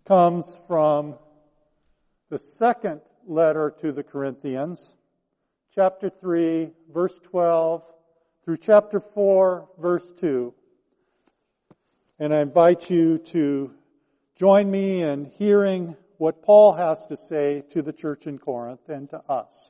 comes from the second letter to the Corinthians, chapter 3, verse 12, through chapter 4, verse 2. And I invite you to join me in hearing what Paul has to say to the church in Corinth and to us.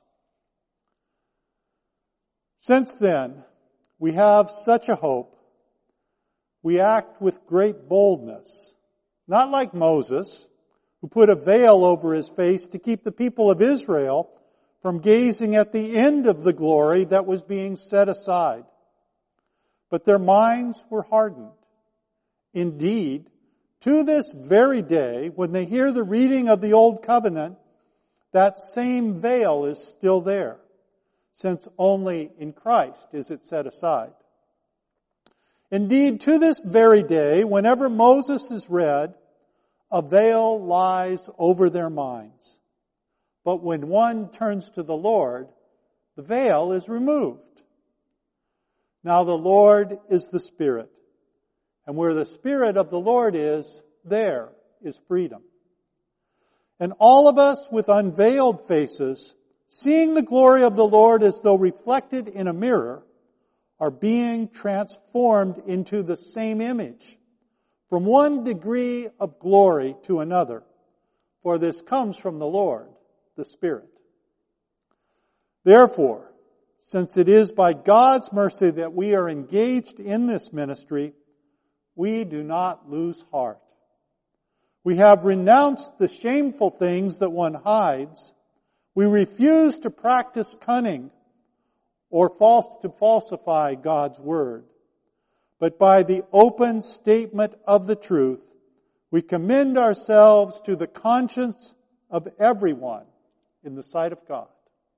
Since then, we have such a hope. We act with great boldness, not like Moses, who put a veil over his face to keep the people of Israel from gazing at the end of the glory that was being set aside. But their minds were hardened. Indeed, to this very day, when they hear the reading of the Old Covenant, that same veil is still there, since only in Christ is it set aside. Indeed, to this very day, whenever Moses is read, a veil lies over their minds. But when one turns to the Lord, the veil is removed. Now the Lord is the Spirit, and where the Spirit of the Lord is, there is freedom. And all of us with unveiled faces, seeing the glory of the Lord as though reflected in a mirror, are being transformed into the same image, from one degree of glory to another. For this comes from the Lord, the Spirit. Therefore, since it is by God's mercy that we are engaged in this ministry, we do not lose heart. We have renounced the shameful things that one hides. We refuse to practice cunning or falsify God's word. But by the open statement of the truth, we commend ourselves to the conscience of everyone in the sight of God.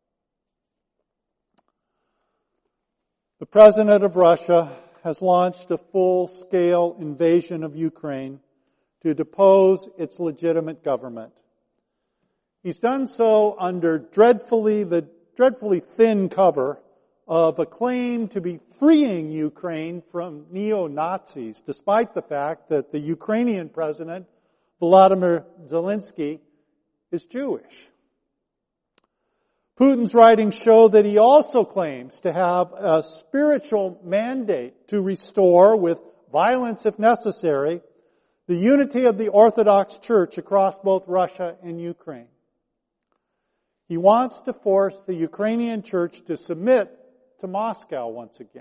The President of Russia has launched a full-scale invasion of Ukraine to depose its legitimate government. He's done so under the dreadfully thin cover of a claim to be freeing Ukraine from neo-Nazis, despite the fact that the Ukrainian president, Volodymyr Zelensky, is Jewish. Putin's writings show that he also claims to have a spiritual mandate to restore, with violence if necessary, the unity of the Orthodox Church across both Russia and Ukraine. He wants to force the Ukrainian church to submit to Moscow once again.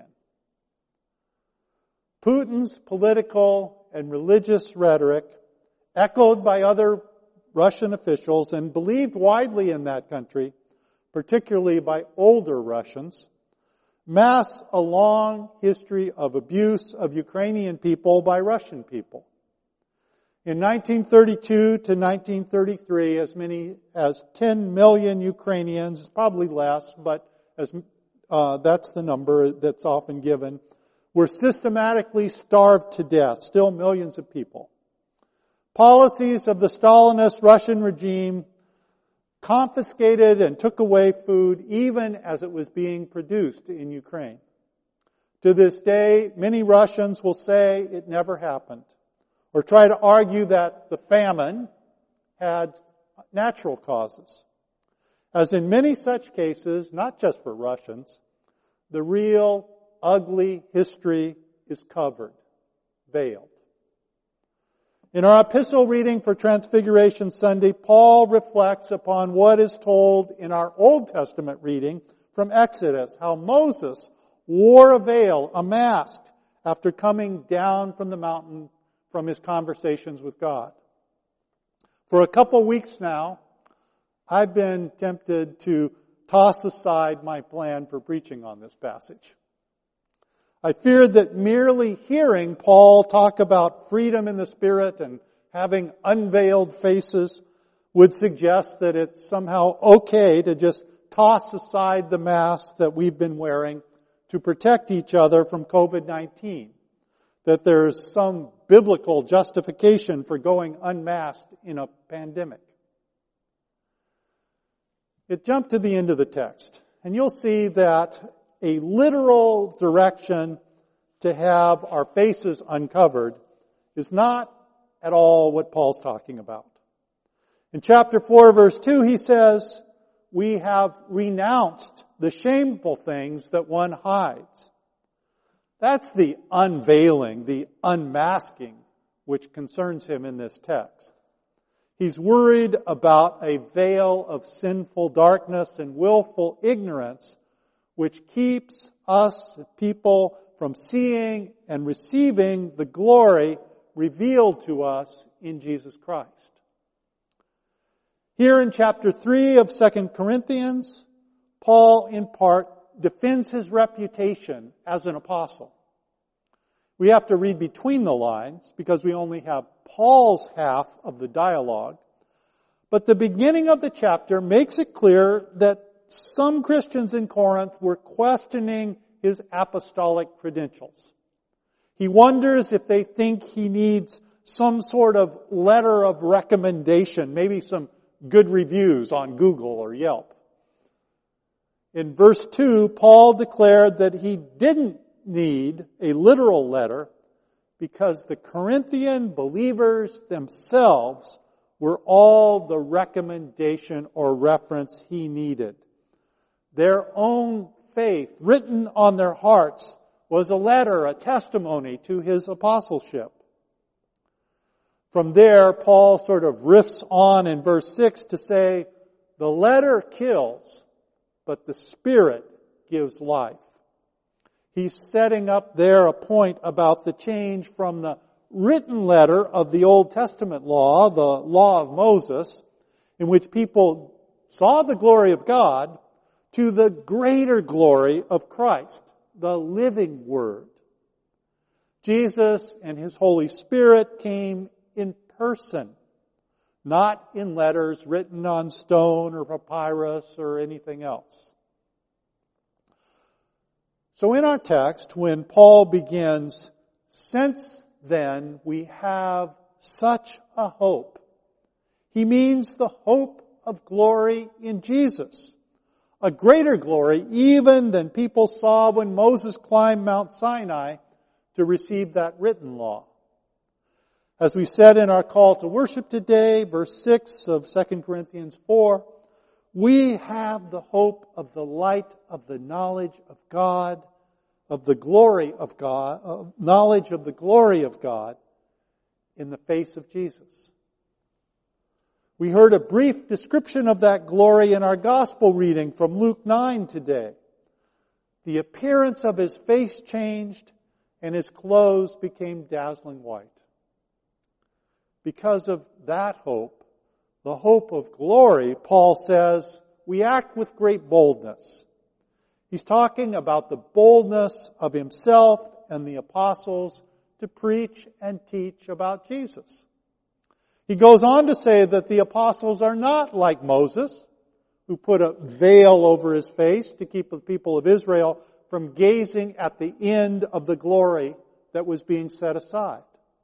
Putin's political and religious rhetoric, echoed by other Russian officials and believed widely in that country, particularly by older Russians, masks a long history of abuse of Ukrainian people by Russian people. In 1932 to 1933, as many as 10 million Ukrainians, probably less, but that's the number that's often given, were systematically starved to death, still millions of people. Policies of the Stalinist Russian regime confiscated and took away food even as it was being produced in Ukraine. To this day, many Russians will say it never happened, or try to argue that the famine had natural causes. As in many such cases, not just for Russians, the real ugly history is covered, veiled. In our epistle reading for Transfiguration Sunday, Paul reflects upon what is told in our Old Testament reading from Exodus, how Moses wore a veil, a mask, after coming down from the mountain from his conversations with God. For a couple weeks now, I've been tempted to toss aside my plan for preaching on this passage. I feared that merely hearing Paul talk about freedom in the Spirit and having unveiled faces would suggest that it's somehow okay to just toss aside the mask that we've been wearing to protect each other from COVID-19. That there's some biblical justification for going unmasked in a pandemic. It jumped to the end of the text, and you'll see that a literal direction to have our faces uncovered is not at all what Paul's talking about. In chapter 4, verse 2, he says, we have renounced the shameful things that one hides. That's the unveiling, the unmasking, which concerns him in this text. He's worried about a veil of sinful darkness and willful ignorance which keeps us, people, from seeing and receiving the glory revealed to us in Jesus Christ. Here in chapter 3 of 2 Corinthians, Paul in part defends his reputation as an apostle. We have to read between the lines because we only have Paul's half of the dialogue. But the beginning of the chapter makes it clear that some Christians in Corinth were questioning his apostolic credentials. He wonders if they think he needs some sort of letter of recommendation, maybe some good reviews on Google or Yelp. In verse 2, Paul declared that he didn't need a literal letter because the Corinthian believers themselves were all the recommendation or reference he needed. Their own faith written on their hearts was a letter, a testimony to his apostleship. From there, Paul sort of riffs on in verse 6 to say, the letter kills, but the Spirit gives life. He's setting up there a point about the change from the written letter of the Old Testament law, the law of Moses, in which people saw the glory of God, to the greater glory of Christ, the living Word. Jesus and His Holy Spirit came in person, not in letters written on stone or papyrus or anything else. So in our text, when Paul begins, since then we have such a hope, he means the hope of glory in Jesus. A greater glory even than people saw when Moses climbed Mount Sinai to receive that written law. As we said in our call to worship today, verse 6 of 2 Corinthians 4, we have the hope of the light of the knowledge of God, of the glory of God, knowledge of the glory of God in the face of Jesus. We heard a brief description of that glory in our gospel reading from Luke 9 today. The appearance of His face changed and His clothes became dazzling white. Because of that hope, the hope of glory, Paul says, we act with great boldness. He's talking about the boldness of himself and the apostles to preach and teach about Jesus. He goes on to say that the apostles are not like Moses, who put a veil over his face to keep the people of Israel from gazing at the end of the glory that was being set aside.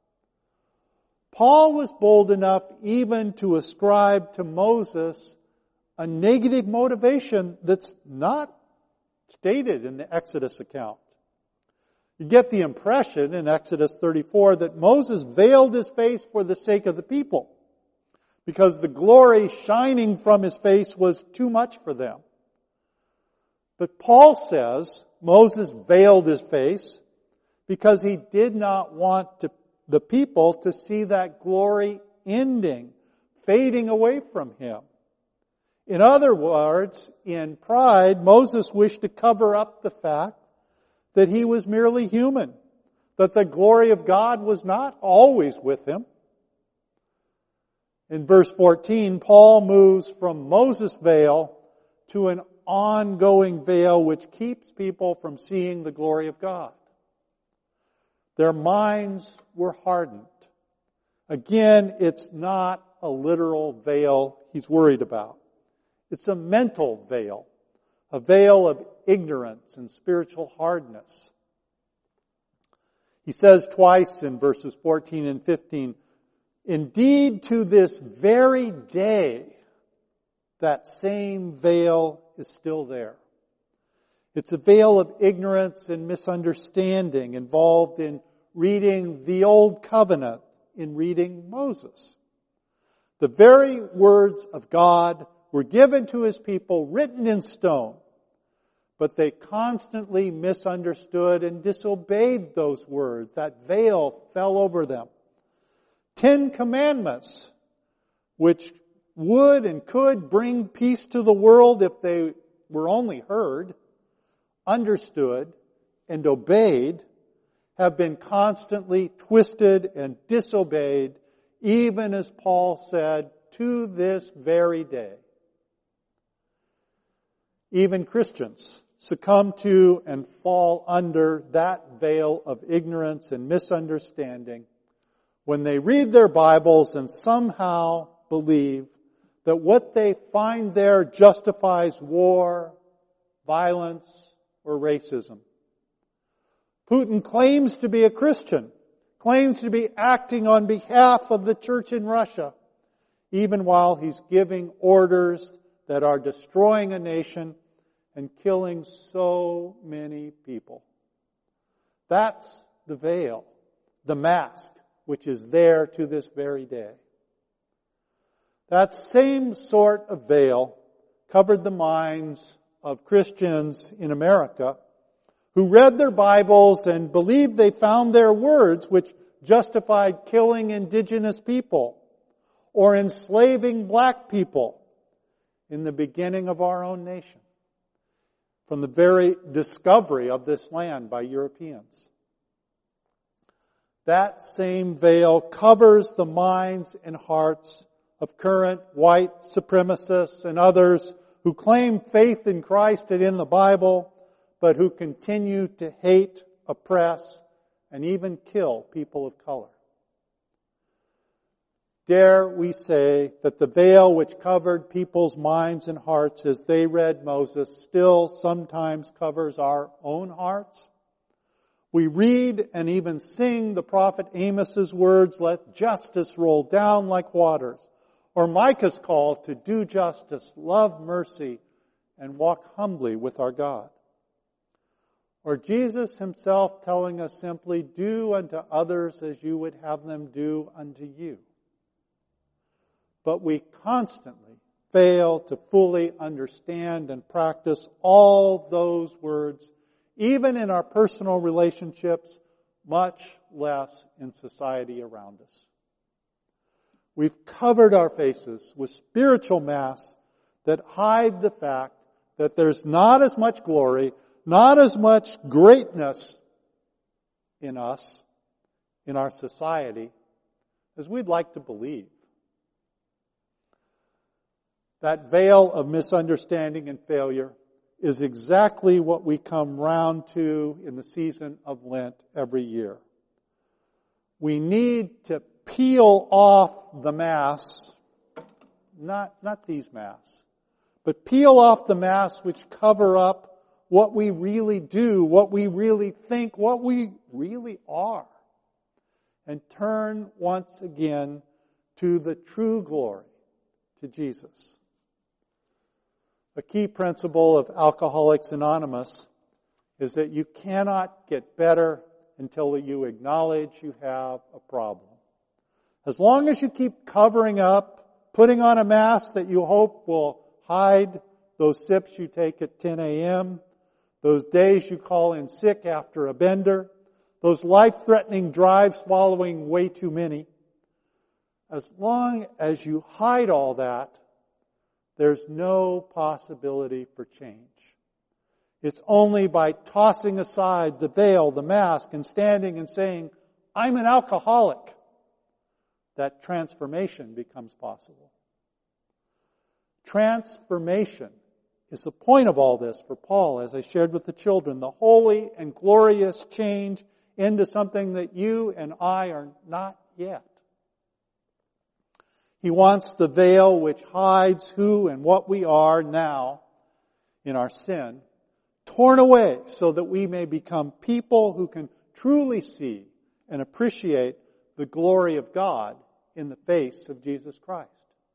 Paul was bold enough even to ascribe to Moses a negative motivation that's not stated in the Exodus account. You get the impression in Exodus 34 that Moses veiled his face for the sake of the people, because the glory shining from his face was too much for them. But Paul says Moses veiled his face because he did not want the people to see that glory ending, fading away from him. In other words, in pride, Moses wished to cover up the fact that he was merely human, that the glory of God was not always with him. In verse 14, Paul moves from Moses' veil to an ongoing veil which keeps people from seeing the glory of God. Their minds were hardened. Again, it's not a literal veil he's worried about. It's a mental veil, a veil of ignorance and spiritual hardness. He says twice in verses 14 and 15, indeed to this very day, that same veil is still there. It's a veil of ignorance and misunderstanding involved in reading the Old Covenant, in reading Moses. The very words of God were given to His people, written in stone, but they constantly misunderstood and disobeyed those words. That veil fell over them. 10 commandments, which would and could bring peace to the world if they were only heard, understood, and obeyed, have been constantly twisted and disobeyed, even as Paul said, to this very day. Even Christians succumb to and fall under that veil of ignorance and misunderstanding when they read their Bibles and somehow believe that what they find there justifies war, violence, or racism. Putin claims to be a Christian, claims to be acting on behalf of the church in Russia, even while he's giving orders that are destroying a nation and killing so many people. That's the veil, the mask, which is there to this very day. That same sort of veil covered the minds of Christians in America who read their Bibles and believed they found their words which justified killing indigenous people or enslaving black people in the beginning of our own nation, from the very discovery of this land by Europeans. That same veil covers the minds and hearts of current white supremacists and others who claim faith in Christ and in the Bible, but who continue to hate, oppress, and even kill people of color. Dare we say that the veil which covered people's minds and hearts as they read Moses still sometimes covers our own hearts? We read and even sing the prophet Amos's words, "Let justice roll down like waters," or Micah's call to do justice, love mercy, and walk humbly with our God. Or Jesus Himself telling us simply, "Do unto others as you would have them do unto you." But we constantly fail to fully understand and practice all those words, even in our personal relationships, much less in society around us. We've covered our faces with spiritual masks that hide the fact that there's not as much glory, not as much greatness in us, in our society, as we'd like to believe. That veil of misunderstanding and failure is exactly what we come round to in the season of Lent every year. We need to peel off the masks, not these masks, but peel off the masks which cover up what we really do, what we really think, what we really are, and turn once again to the true glory, to Jesus. A key principle of Alcoholics Anonymous is that you cannot get better until you acknowledge you have a problem. As long as you keep covering up, putting on a mask that you hope will hide those sips you take at 10 a.m., those days you call in sick after a bender, those life-threatening drives swallowing way too many, as long as you hide all that, there's no possibility for change. It's only by tossing aside the veil, the mask, and standing and saying, "I'm an alcoholic," that transformation becomes possible. Transformation is the point of all this for Paul, as I shared with the children, the holy and glorious change into something that you and I are not yet. He wants the veil which hides who and what we are now in our sin torn away so that we may become people who can truly see and appreciate the glory of God in the face of Jesus Christ.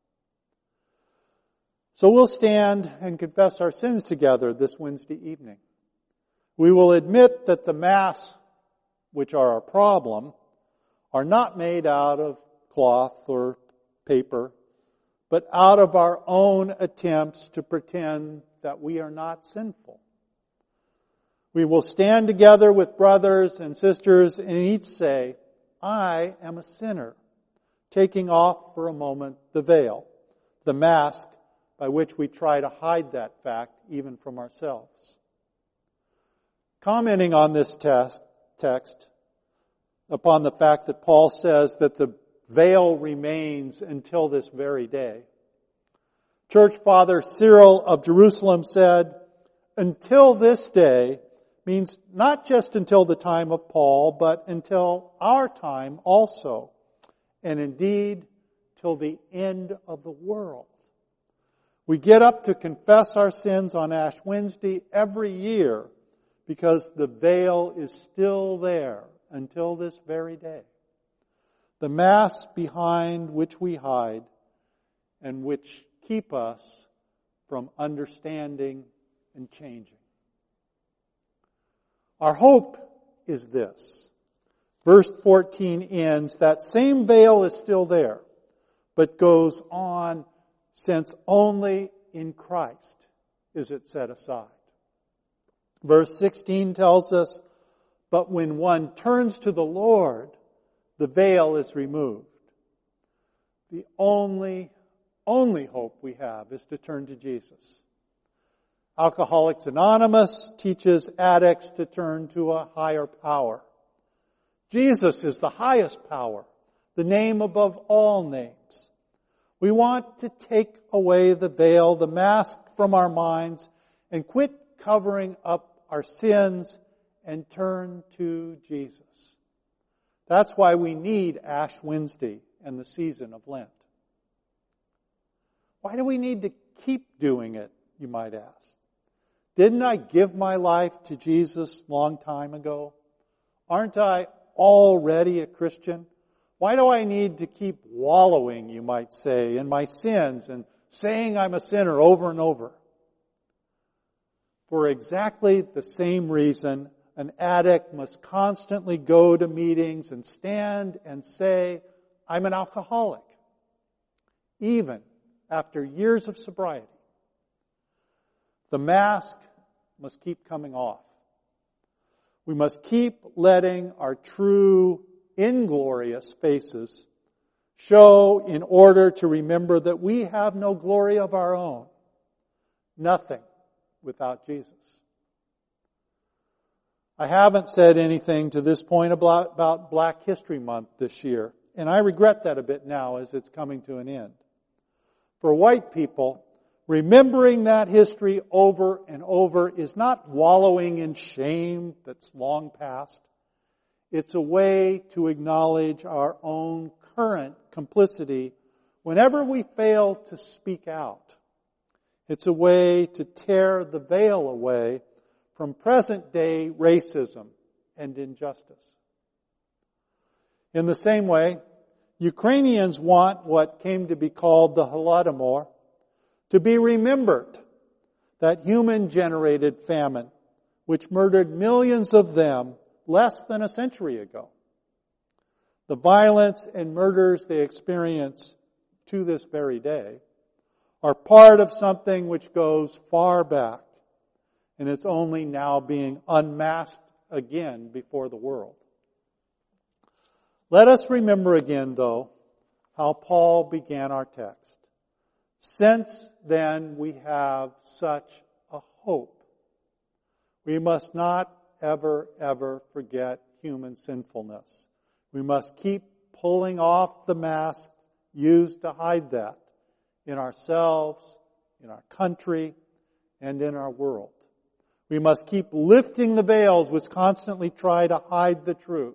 So we'll stand and confess our sins together this Wednesday evening. We will admit that the masks, which are our problem, are not made out of cloth or paper, but out of our own attempts to pretend that we are not sinful. We will stand together with brothers and sisters and each say, I am a sinner, taking off for a moment the veil, the mask by which we try to hide that fact even from ourselves. Commenting on this text, upon the fact that Paul says that the veil remains until this very day, Church Father Cyril of Jerusalem said, until this day means not just until the time of Paul, but until our time also, and indeed till the end of the world. We get up to confess our sins on Ash Wednesday every year because the veil is still there until this very day. The mask behind which we hide and which keep us from understanding and changing. Our hope is this. Verse 14 ends, that same veil is still there, but goes on, since only in Christ is it set aside. Verse 16 tells us, but when one turns to the Lord, the veil is removed. The only hope we have is to turn to Jesus. Alcoholics Anonymous teaches addicts to turn to a higher power. Jesus is the highest power, the name above all names. We want to take away the veil, the mask from our minds, and quit covering up our sins and turn to Jesus. That's why we need Ash Wednesday and the season of Lent. Why do we need to keep doing it, you might ask? Didn't I give my life to Jesus a long time ago? Aren't I already a Christian? Why do I need to keep wallowing, you might say, in my sins and saying I'm a sinner over and over? For exactly the same reason, an addict must constantly go to meetings and stand and say, I'm an alcoholic, even after years of sobriety. The mask must keep coming off. We must keep letting our true, inglorious faces show in order to remember that we have no glory of our own. Nothing without Jesus. I haven't said anything to this point about Black History Month this year, and I regret that a bit now as it's coming to an end. For white people, remembering that history over and over is not wallowing in shame that's long past. It's a way to acknowledge our own current complicity whenever we fail to speak out. It's a way to tear the veil away from present-day racism and injustice. In the same way, Ukrainians want what came to be called the Holodomor to be remembered, that human-generated famine, which murdered millions of them less than a century ago. The violence and murders they experience to this very day are part of something which goes far back, and it's only now being unmasked again before the world. Let us remember again, though, how Paul began our text. Since then we have such a hope. We must not ever forget human sinfulness. We must keep pulling off the mask used to hide that in ourselves, in our country, and in our world. We must keep lifting the veils which constantly try to hide the truth.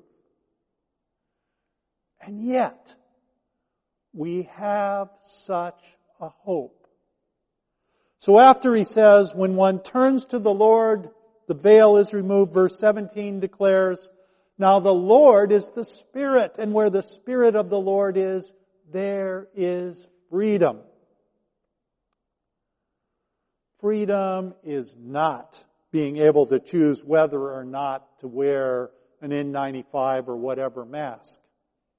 And yet, we have such a hope. So after he says, when one turns to the Lord, the veil is removed, verse 17 declares, now the Lord is the Spirit, and where the Spirit of the Lord is, there is freedom. Freedom is not being able to choose whether or not to wear an N95 or whatever mask.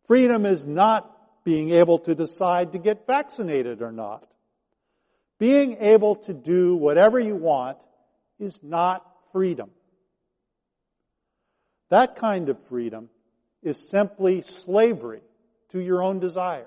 Freedom is not being able to decide to get vaccinated or not. Being able to do whatever you want is not freedom. That kind of freedom is simply slavery to your own desires.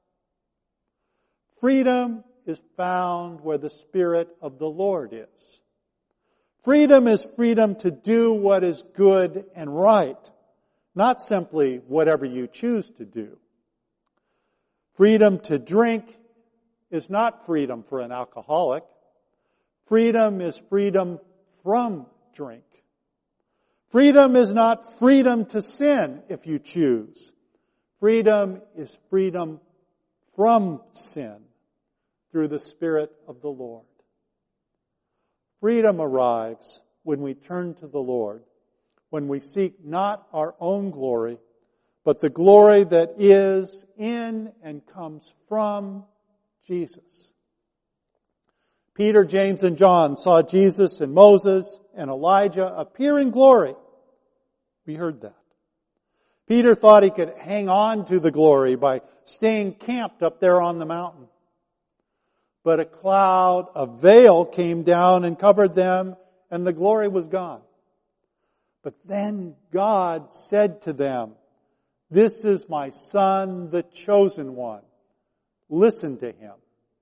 Freedom is found where the Spirit of the Lord is. Freedom is freedom to do what is good and right, not simply whatever you choose to do. Freedom to drink is not freedom for an alcoholic. Freedom is freedom from drink. Freedom is not freedom to sin if you choose. Freedom is freedom from sin through the Spirit of the Lord. Freedom arrives when we turn to the Lord, when we seek not our own glory, but the glory that is in and comes from Jesus. Peter, James, and John saw Jesus and Moses and Elijah appear in glory. We heard that. Peter thought he could hang on to the glory by staying camped up there on the mountain. But a cloud, a veil came down and covered them, and the glory was gone. But then God said to them, "This is my Son, the chosen one. Listen to him."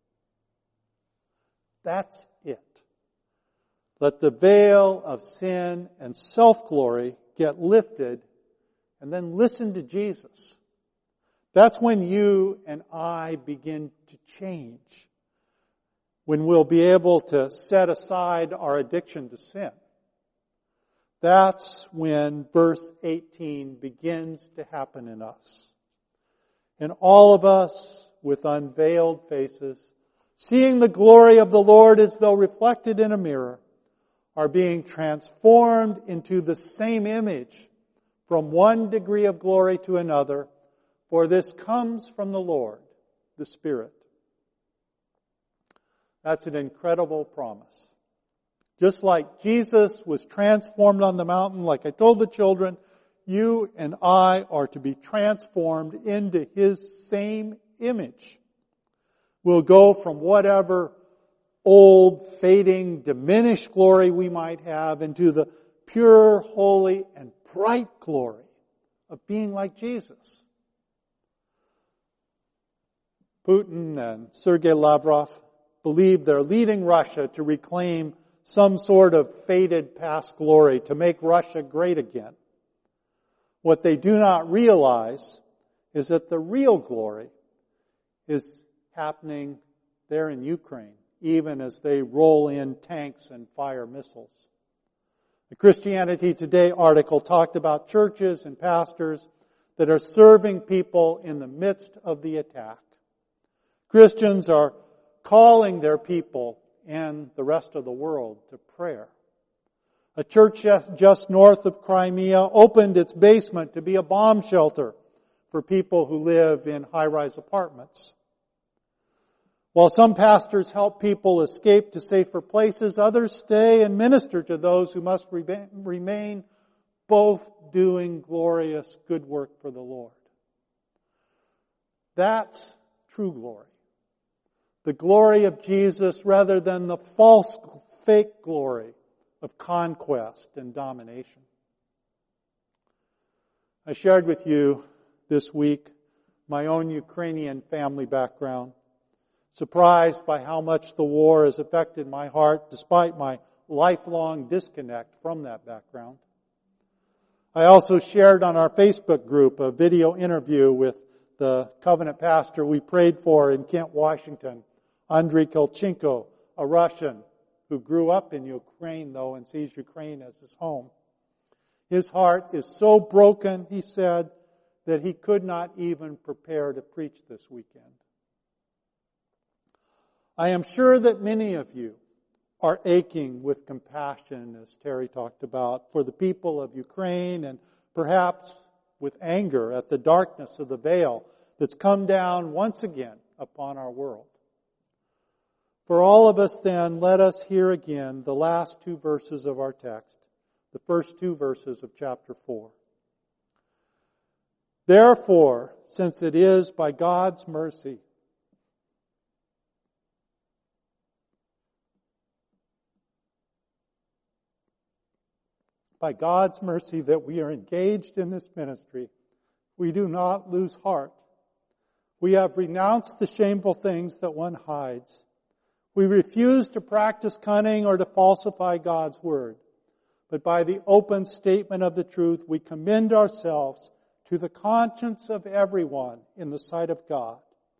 That's it. Let the veil of sin and self-glory get lifted, and then listen to Jesus. That's when you and I begin to change. When we'll be able to set aside our addiction to sin. That's when verse 18 begins to happen in us. And all of us, with unveiled faces, seeing the glory of the Lord as though reflected in a mirror, are being transformed into the same image from one degree of glory to another, for this comes from the Lord, the Spirit. That's an incredible promise. Just like Jesus was transformed on the mountain, like I told the children, you and I are to be transformed into His same image. We'll go from whatever old, fading, diminished glory we might have into the pure, holy, and bright glory of being like Jesus. Putin and Sergei Lavrov believe they're leading Russia to reclaim some sort of faded past glory, to make Russia great again. What they do not realize is that the real glory is happening there in Ukraine, even as they roll in tanks and fire missiles. The Christianity Today article talked about churches and pastors that are serving people in the midst of the attack. Christians are calling their people and the rest of the world to prayer. A church just north of Crimea opened its basement to be a bomb shelter for people who live in high-rise apartments. While some pastors help people escape to safer places, others stay and minister to those who must remain, both doing glorious good work for the Lord. That's true glory. The glory of Jesus rather than the false, fake glory of conquest and domination. I shared with you this week my own Ukrainian family background, surprised by how much the war has affected my heart despite my lifelong disconnect from that background. I also shared on our Facebook group a video interview with the covenant pastor we prayed for in Kent, Washington, Andriy Kelchenko, a Russian who grew up in Ukraine, though, and sees Ukraine as his home. His heart is so broken, he said, that he could not even prepare to preach this weekend. I am sure that many of you are aching with compassion, as Terry talked about, for the people of Ukraine, and perhaps with anger at the darkness of the veil that's come down once again upon our world. For all of us then, let us hear again the last two verses of our text, the first two verses of chapter 4. Therefore, since it is by God's mercy, that we are engaged in this ministry, we do not lose heart. We have renounced the shameful things that one hides. We refuse to practice cunning or to falsify God's word. But by the open statement of the truth, we commend ourselves to the conscience of everyone in the sight of God.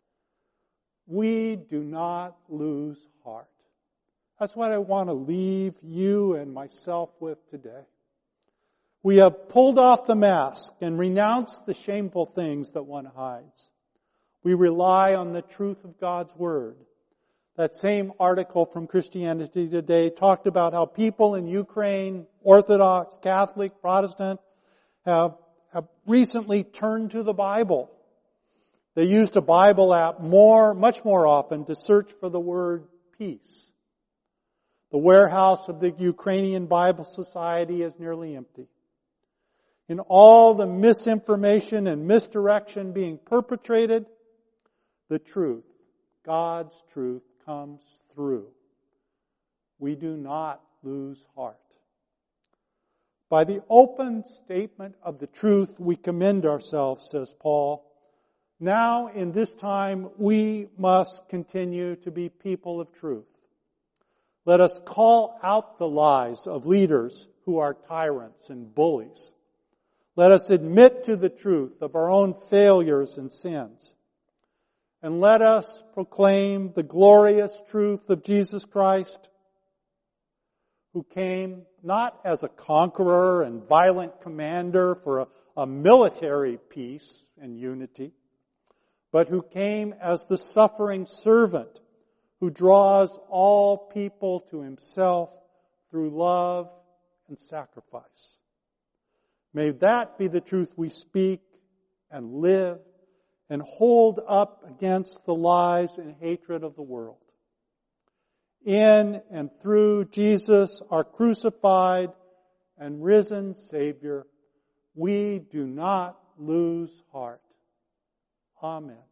We do not lose heart. That's what I want to leave you and myself with today. We have pulled off the mask and renounced the shameful things that one hides. We rely on the truth of God's word. That same article from Christianity Today talked about how people in Ukraine, Orthodox, Catholic, Protestant, have recently turned to the Bible. They used a Bible app much more often to search for the word peace. The warehouse of the Ukrainian Bible Society is nearly empty. In all the misinformation and misdirection being perpetrated, the truth, God's truth, comes through. We do not lose heart. By the open statement of the truth, we commend ourselves, says Paul. Now, in this time, we must continue to be people of truth. Let us call out the lies of leaders who are tyrants and bullies. Let us admit to the truth of our own failures and sins. And let us proclaim the glorious truth of Jesus Christ, who came not as a conqueror and violent commander for a military peace and unity, but who came as the suffering servant who draws all people to himself through love and sacrifice. May that be the truth we speak and live and hold up against the lies and hatred of the world. In and through Jesus, our crucified and risen Savior, we do not lose heart. Amen.